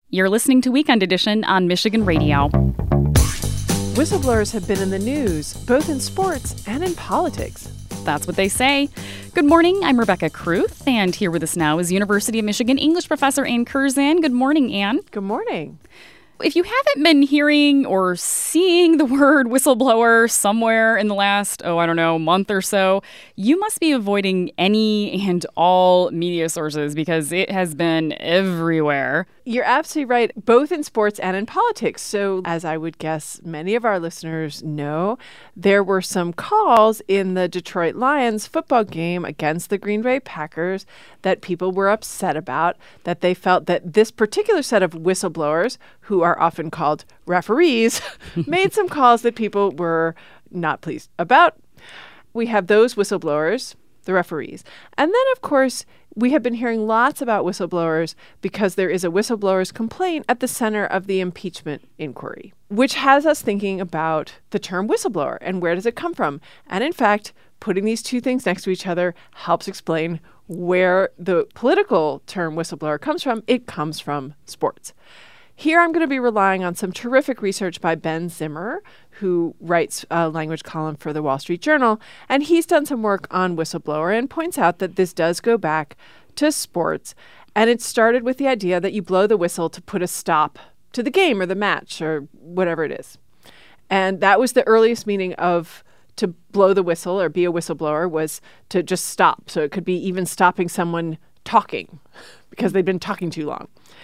You're listening to Weekend Edition on Michigan Radio. Whistleblowers have been in the news, both in sports and in politics. That's what they say. Good morning, I'm Rebecca Kruth, and here with us now is University of Michigan English professor Ann Curzan. Good morning, Ann. Good morning. If you haven't been hearing or seeing the word whistleblower somewhere in the last, month or so, you must be avoiding any and all media sources because it has been everywhere. You're absolutely right, both in sports and in politics. So, as I would guess many of our listeners know, there were some calls in the Detroit Lions football game against the Green Bay Packers that people were upset about, that they felt that this particular set of whistleblowers, who are often called referees, made some calls that people were not pleased about. We have those whistleblowers, the referees. And then, of course, we have been hearing lots about whistleblowers because there is a whistleblower's complaint at the center of the impeachment inquiry, which has us thinking about the term whistleblower and where does it come from. And in fact, putting these two things next to each other helps explain where the political term whistleblower comes from. It comes from sports. Here I'm going to be relying on some terrific research by Ben Zimmer, who writes a language column for the Wall Street Journal, and he's done some work on whistleblower and points out that this does go back to sports, and it started with the idea that you blow the whistle to put a stop to the game or the match or whatever it is. And that was the earliest meaning of to blow the whistle or be a whistleblower was to just stop. So it could be even stopping someone talking because they'd been talking too long.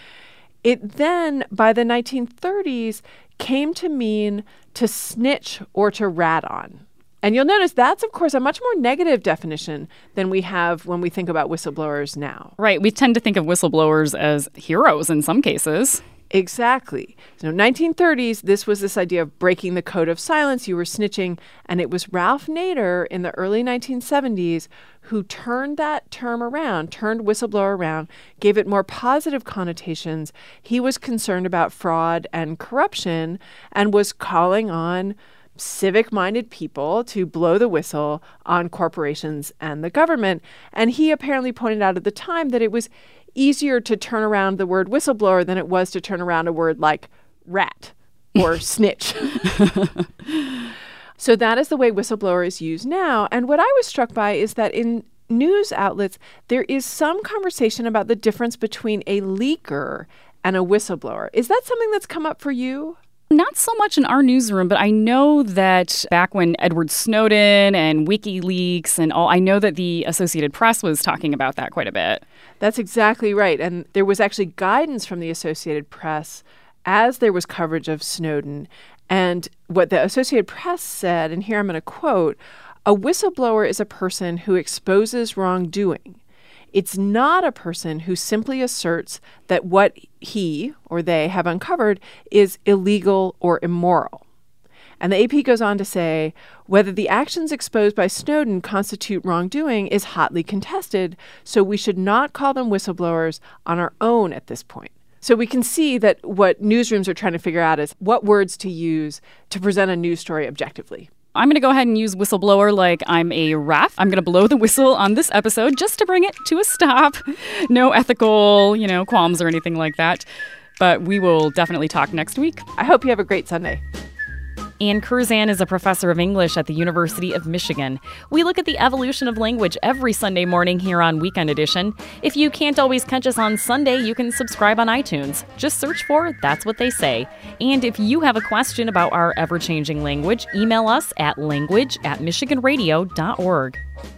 It then, by the 1930s, came to mean to snitch or to rat on. And you'll notice that's, of course, a much more negative definition than we have when we think about whistleblowers now. Right. We tend to think of whistleblowers as heroes in some cases. Exactly. So 1930s, this was this idea of breaking the code of silence. You were snitching. And it was Ralph Nader in the early 1970s who turned that term around, turned whistleblower around, gave it more positive connotations. He was concerned about fraud and corruption and was calling on civic-minded people to blow the whistle on corporations and the government. And he apparently pointed out at the time that it was easier to turn around the word whistleblower than it was to turn around a word like rat or snitch. So that is the way whistleblower is used now. And what I was struck by is that in news outlets, there is some conversation about the difference between a leaker and a whistleblower. Is that something that's come up for you? Not so much in our newsroom, but I know that back when Edward Snowden and WikiLeaks and all, I know that the Associated Press was talking about that quite a bit. That's exactly right. And there was actually guidance from the Associated Press as there was coverage of Snowden. And what the Associated Press said, and here I'm going to quote, "A whistleblower is a person who exposes wrongdoing. It's not a person who simply asserts that what he or they have uncovered is illegal or immoral." And the AP goes on to say, whether the actions exposed by Snowden constitute wrongdoing is hotly contested, so we should not call them whistleblowers on our own at this point. So we can see that what newsrooms are trying to figure out is what words to use to present a news story objectively. I'm going to go ahead and use whistleblower like I'm a ref. I'm going to blow the whistle on this episode just to bring it to a stop. No ethical, qualms or anything like that. But we will definitely talk next week. I hope you have a great Sunday. Ann Curzan is a professor of English at the University of Michigan. We look at the evolution of language every Sunday morning here on Weekend Edition. If you can't always catch us on Sunday, you can subscribe on iTunes. Just search for That's What They Say. And if you have a question about our ever-changing language, email us at language@michiganradio.org.